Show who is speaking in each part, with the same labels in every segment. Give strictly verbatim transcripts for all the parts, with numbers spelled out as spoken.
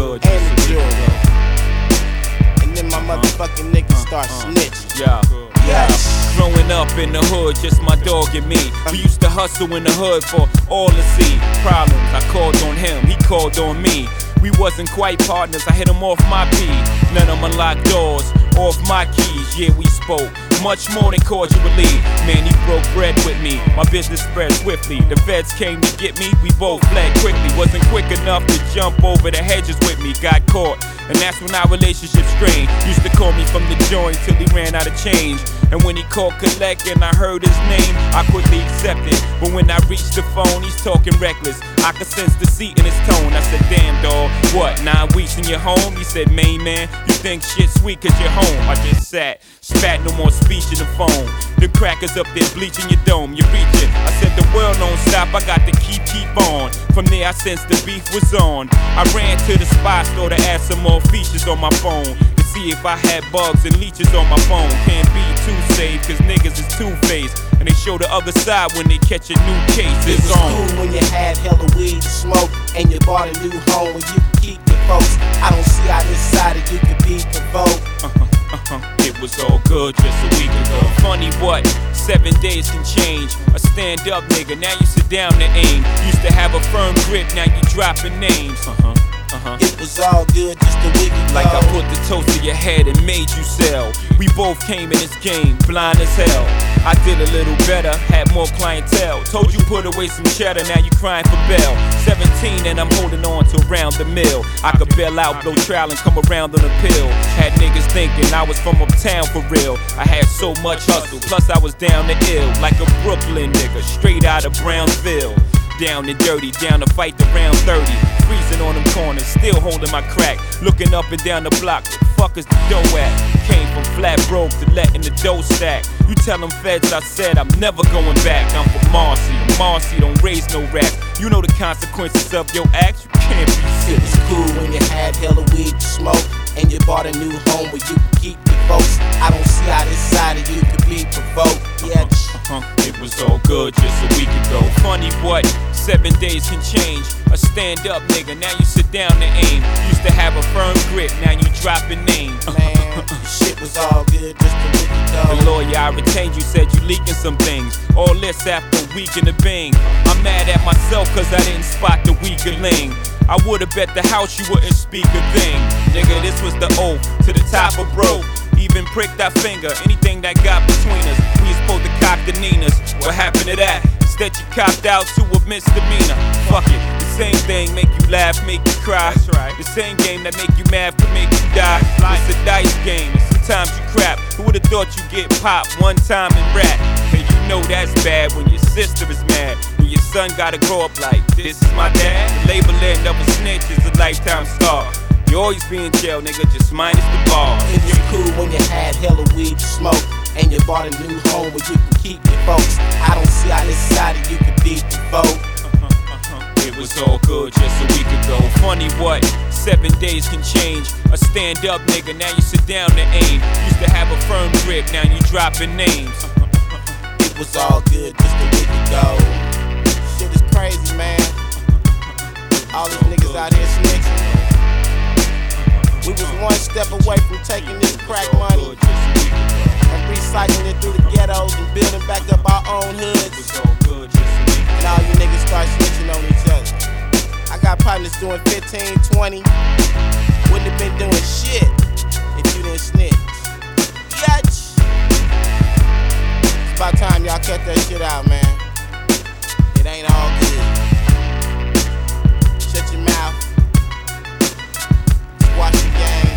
Speaker 1: good.
Speaker 2: And the jewelry. And then my motherfucking niggas start snitching.
Speaker 1: Yeah, yeah.
Speaker 2: Yes.
Speaker 1: Growing up in the hood, just my dog and me. We used to hustle in the hood for all to see. Problems, I called on him, he called on me. We wasn't quite partners, I hit him off my P. None of them unlocked doors, off my keys. Yeah, we spoke much more than cordially. Man, he broke bread with me, my business spread swiftly. The feds came to get me, we both fled quickly. Wasn't quick enough to jump over the hedges with me, got caught. And that's when our relationship strained. Used to call me from the joint till he ran out of change. And when he called collect and I heard his name, I quickly accepted. But when I reached the phone, he's talking reckless. I could sense deceit in his tone. I said, damn dawg, what, nine weeks in your home? He said, main man, you think shit sweet cause you're home. I just sat, spat, no more speech in the phone. Them crackers up there bleaching your dome, you reach it. I said the world don't stop, I got to keep, keep on. From there I sensed the beef was on. I ran to the spy store to add some more features on my phone. To see if I had bugs and leeches on my phone. Can't be too safe cause niggas is two-faced. And they show the other side when they catch a new case.
Speaker 2: It
Speaker 1: It's
Speaker 2: was
Speaker 1: on.
Speaker 2: cool when you had hella weed to smoke and you bought a new home where you could keep your folks. I don't see how this side of you could be provoked.
Speaker 1: Uh-huh, uh-huh. It was all good just a week ago. Funny what? Seven days can change. A stand-up nigga, now you sit down to aim. Used to have a firm grip, now you dropping names. Uh-huh. Uh-huh.
Speaker 2: It was all good just a week ago.
Speaker 1: Like I put the toast to your head and made you sell. We both came in this game, blind as hell. I did a little better, had more clientele. Told you put away some cheddar, now you crying for bail. Seventeen and I'm holding on to around the mill. I could bail out, blow trial and come around on a pill. Had niggas thinking I was from uptown for real. I had so much hustle, plus I was down to ill. Like a Brooklyn nigga, straight out of Brownsville. Down and dirty, down to fight the round thirty. Freezing on them corners, still holding my crack. Looking up and down the block, where the fuck is the dough at? Came from flat broke to letting the dough stack. You tell them feds I said I'm never going back. I'm from Marcy, and Marcy don't raise no rats. You know the consequences of your acts, you can't be
Speaker 2: It
Speaker 1: sick.
Speaker 2: was cool when you had hella weed to smoke and you bought a new home where you could keep your folks. I don't see how this side of you could be provoked. Yeah,
Speaker 1: Uh-huh. It was all good just a week ago. Funny what? Seven days can change. A stand-up nigga, now you sit down to aim. Used to have a firm grip, now you dropping names.
Speaker 2: man, the shit was all good just a week ago.
Speaker 1: The lawyer I retained you said you leaking some things. All this after a week in the bing. I'm mad at myself cause I didn't spot the weaker link. I would've bet the house you wouldn't speak a thing. Nigga, this was the oath to the top of broke. Even pricked that finger, anything that got between us. We was supposed to cop the Ninas. What happened to that? Instead you copped out to a misdemeanor. Fuck it, the same thing make you laugh, make you cry. That's right. The same game that make you mad could make you die. It's a dice game, and sometimes you crap. Who would've thought you get popped one time in rap? And you know that's bad when your sister is mad. And your son gotta grow up like, this is my dad. The label end of a snitch is a lifetime scar. You always be in jail, nigga, just minus the bar.
Speaker 2: It was cool when you had hella weed to smoke and you bought a new home where you can keep your folks. I don't see how this side of you could be provoked.
Speaker 1: Uh-huh, uh-huh. It was all good just a week ago. Funny what? Seven days can change. A stand-up nigga, now you sit down to aim. Used to have a firm grip, now you dropping names.
Speaker 2: It was all good just a week ago. Shit is crazy, man. All these niggas out here snitching. We was one step away from taking this crack money and recycling it through the ghettos and building back up our own hoods. And all you niggas start snitching on each other. I got partners doing fifteen, twenty. Wouldn't have been doing shit if you didn't snitch. Yatch. It's about time y'all cut that shit out, man. It ain't all good. Shut your mouth. Watch the game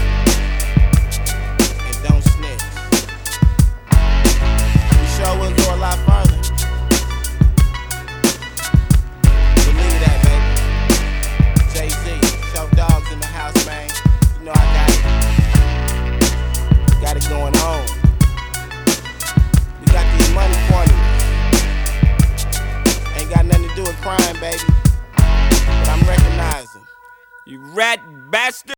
Speaker 2: and don't snitch. We sure will go a lot further. Believe that, baby. Jay-Z, show dogs in the house, man. You know I got it. Got it going on. We got these money formulas. Ain't got nothing to do with crime, baby. But I'm recognizing.
Speaker 1: You rat bastard!